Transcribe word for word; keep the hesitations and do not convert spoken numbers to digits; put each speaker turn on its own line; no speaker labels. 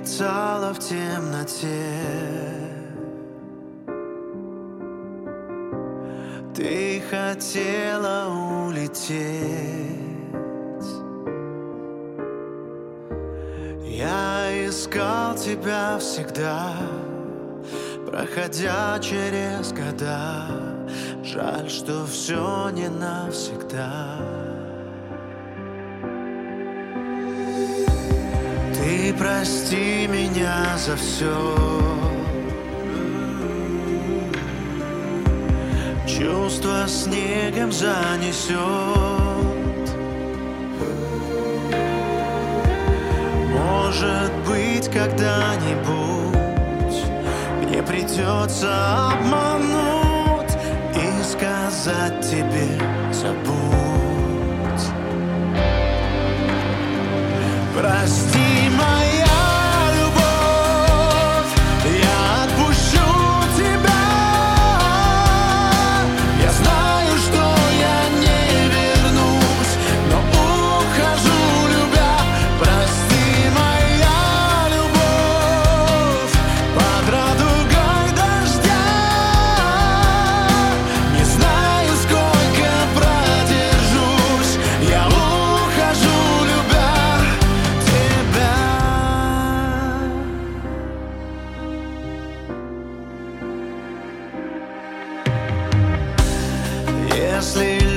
мерцала в темноте. Ты хотела улететь. Я искал тебя всегда, проходя через года. Жаль, что все не навсегда. Ты прости меня за все. Чувство снегом занесет. Может быть, когда-нибудь мне придется обмануть и сказать тебе: забудь. Прости, моя любовь, я отпущу тебя. Я знаю, что я не вернусь, но ухожу, любя. Прости, моя любовь, под радугой дождя. Не знаю, сколько продержусь, я ухожу, любя. Если